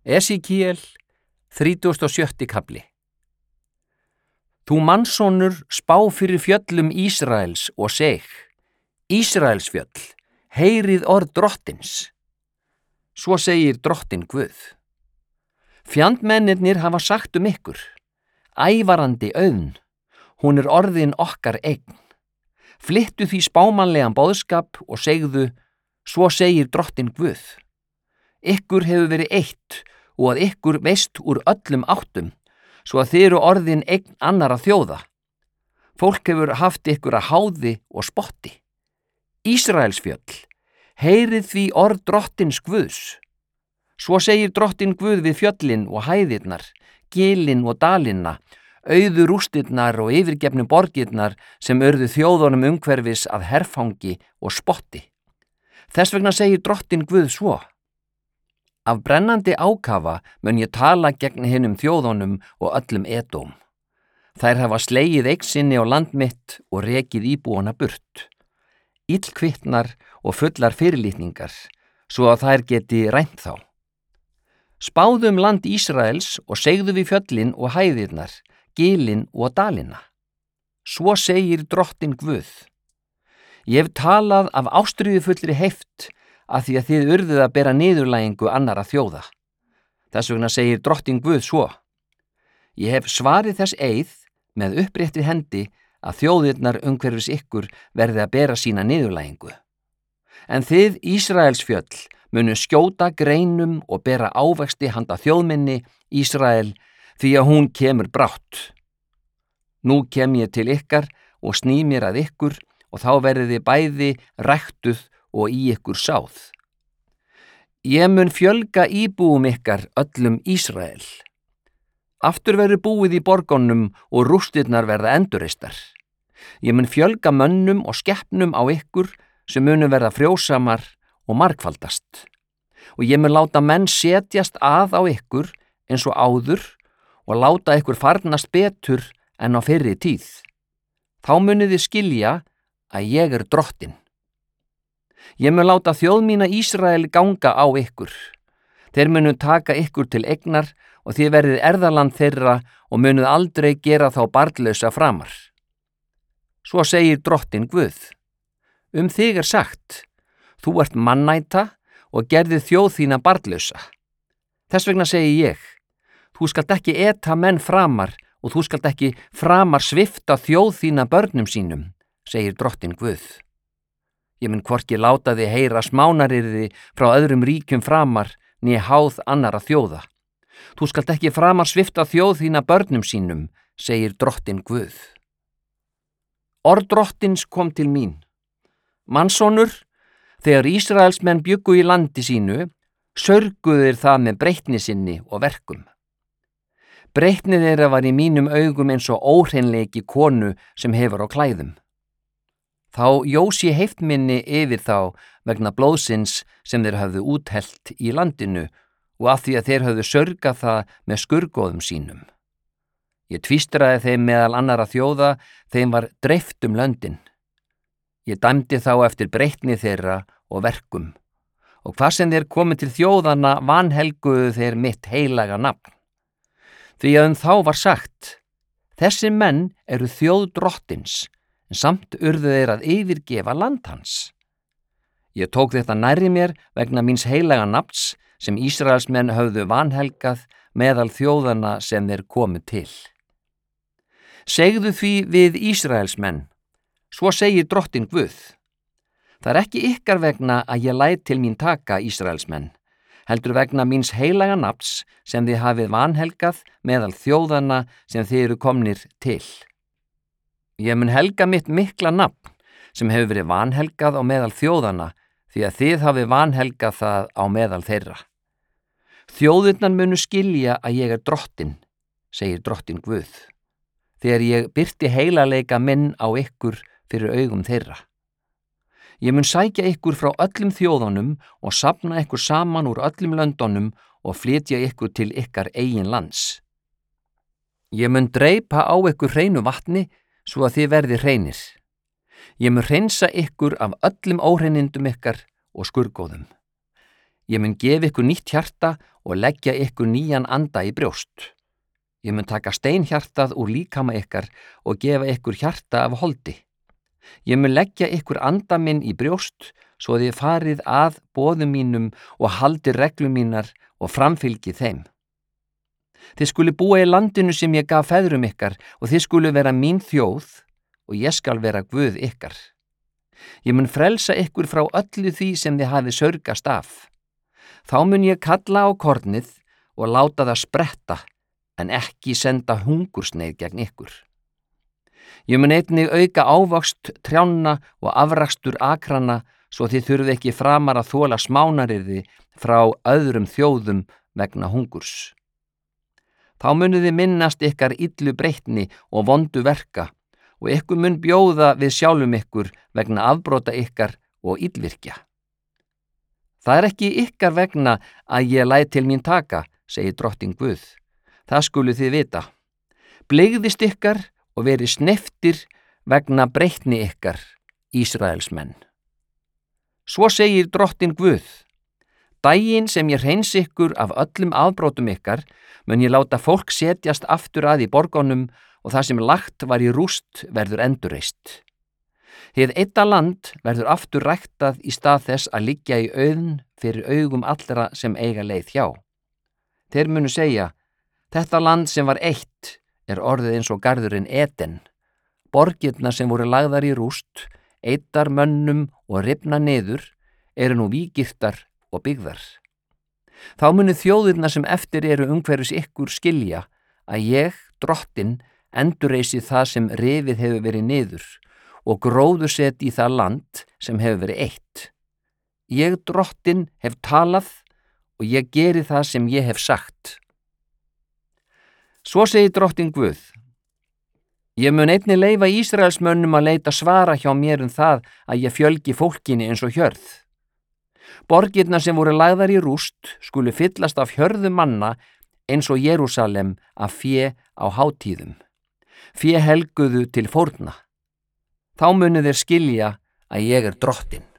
Esekíel, 37. kafli. Þú mannssonur, spá fyrir fjöllum Ísraels og seg, Ísraels fjöll, heyrið orð drottins. Svo segir drottin Guð. Fjandmennirnir hafa sagt ykkur, ævarandi auðn, hún orðin okkar eign. Flyttu því spámanlegan boðskap og segðu, svo segir drottin Guð. Ykkur hefur verið eitt og að ykkur veist úr öllum áttum, svo að þið eru orðin eign annara þjóða. Fólk hefur haft ykkur að háði og spotti. Ísraels fjöll, heyrið því orð drottins Guðs. Svo segir drottin Guð við fjöllin og hæðirnar, gilin og dalinna, auðu rústirnar og yfirgefnu borgirnar sem urðu þjóðunum umhverfis að herfangi og spotti. Þess vegna segir drottin Guð svo. Af brennandi ákafa mun ég tala gegn hinum þjóðunum og öllum Edóm. Þær hafa slegið eign sinni á land mitt og rekið íbúana burt. Illkvittnar og fullar fyrirlitningar, svo að þær geti rænt þá. Spáðum land Ísraels og segðu við fjöllin og hæðirnar, gilin og dalina. Svo segir drottin Guð. Ég hef talað af ástríðufullri heift, að því að þið urðuð að bera niðurlægingu annara þjóða. Þess vegna segir drottin Guð svo. Ég hef svarið þess eið með uppréttri hendi að þjóðirnar umhverfis ykkur verði að bera sína niðurlægingu. En þið, Ísraels fjöll, munu skjóta greinum og bera ávexti handa þjóðminni, Ísrael, því að hún kemur brátt. Nú kem ég til ykkar og sný mér að ykkur og þá verðið þið bæði ræktuð og í ykkur sáð. Ég mun fjölga íbúum ykkar öllum Ísrael. Aftur verður búið í borgunum og rústirnar verða endurreistar. Ég mun fjölga mönnum og skepnum á ykkur sem munu verða frjósamar og margfaldast. Og ég mun láta menn setjast að á ykkur eins og áður og láta ykkur farnast betur en á fyrri tíð. Þá munið þið skilja að ég drottin. Ég mun láta þjóð mína Ísrael ganga á ykkur. Þeir munu taka ykkur til eignar og þið verðið erðaland þeirra og munuð aldrei gera þá barnlausa framar. Svo segir drottin Guð. Þig sagt, þú ert mannæta og gerðið þjóð þína barnlausa. Þess vegna segi ég, þú skalt ekki eta menn framar og þú skalt ekki framar svifta þjóð þína börnum sínum, segir drottin Guð. Ég mun hvorki láta þið heyra smánarirði frá öðrum ríkjum framar né háð annara þjóða. Þú skalt ekki framar svifta þjóð þína börnum sínum, segir drottin Guð. Orð drottins kom til mín. Mannssonur, þegar Ísraelsmenn bjuggu í landi sínu, sörguðu þeir það með breytni sinni og verkum. Breytni þeirra var í mínum augum eins og óhreinleiki konu sem hefur á klæðum. Þá jós ég heift minni yfir þá vegna blóðsins sem þeir höfðu úthellt í landinu og af því að þeir höfðu sörgað það með skurgóðum sínum. Ég tvístraði þeim meðal annara þjóða, þeim var dreift löndin. Ég dæmdi þá eftir breytni þeirra og verkum, og hvað sem þeir komu til þjóðana vanhelguðu þeir mitt heilaga nafn. Því að þá var sagt, þessi menn eru þjóð drottins, en samt urðu þeir að yfirgefa land hans. Ég tók þetta nærri mér vegna míns heilaga nafns sem Ísraelsmenn höfðu vanhelgað meðal þjóðana sem þeir komu til. Segðu því við Ísraelsmenn, svo segir drottin Guð. Það ekki ykkar vegna að ég læt til mín taka Ísraelsmenn, heldur vegna míns heilaga nafns sem þið hafið vanhelgað meðal þjóðana sem þið eru komnir til. Ég mun helga mitt mikla nafn sem hefur verið vanhelgað á meðal þjóðana því að þið hafið vanhelgað það á meðal þeirra. Þjóðirnar munu skilja að ég drottin, segir drottin Guð, þegar ég birti heilagleika minn á ykkur fyrir augum þeirra. Ég mun sækja ykkur frá öllum þjóðunum og safna ykkur saman úr öllum löndunum og flytja ykkur til ykkar eigin lands. Ég mun dreipa á ykkur hreinu vatni svo að þið verði hreinir. Ég mun hreinsa ykkur af öllum óhreinindum ykkar og skurgóðum. Ég mun gefa ykkur nýtt hjarta og leggja ykkur nýjan anda í brjóst. Ég mun taka steinhjartað úr líkama ykkar og gefa ykkur hjarta af holdi. Ég mun leggja ykkur anda minn í brjóst svo þið farið að boðum mínum og haldið reglum mínar og framfylgið þeim. Þið skulu búa í landinu sem ég gaf feðrum ykkar og þið skulu vera mín þjóð og ég skal vera Guð ykkar. Ég mun frelsa ykkur frá öllu því sem þið hafið saurgast af. Þá mun ég kalla á kornið og láta það spretta, en ekki senda hungursneið gegn ykkur. Ég mun einnig auka ávöxt trjánna og afrakstur akrana svo þið þurfi ekki framar að þola smánarirði frá öðrum þjóðum vegna hungurs. Þá munið þið minnast ykkar illu breytni og vondu verka og ykkur mun bjóða við sjálfum ykkur vegna afbrota ykkar og illvirkja. Það er ekki ykkar vegna að ég læt til mín taka, segir drottinn Guð. Það skuluð þið vita. Blygðist ykkar og verið sneyptir vegna breytni ykkar, Ísraelsmenn. Svo segir drottinn Guð: Daginn sem ég hreins ykkur af öllum afbrotum ykkar, mun ég láta fólk setjast aftur að í borgunum og það sem lagt var í rúst verður endurreist. Hið eydda land verður aftur ræktað í stað þess að liggja í auðn fyrir augum allra sem eiga leið hjá. Þeir munu segja: Þetta land sem var eitt er orðið eins og garðurinn Eden. Borgirnar sem voru lagðar í rúst, eyddar mönnum og rifna niður, eru nú vígirtar og byggðar. Þá munu þjóðirnar sem eftir eru umhverfis ykkur skilja að ég, drottinn, endurreisi það sem rifið hefur verið niður og gróðursett í það land sem hefur verið eitt. Ég, drottinn, hef talað og ég geri það sem ég hef sagt. Svo segir drottinn Guð: Ég mun einnig leyfa Ísraelsmönnum að leita svara hjá mér það að ég fjölgi fólkinu eins og hjörð. Borgirnar sem voru lagðar í rúst skulu fyllast af hjörðum manna eins og Jerúsalem af fé á hátíðum. Fé helguðu til fórna. Þá munu þeir skilja að ég er drottinn.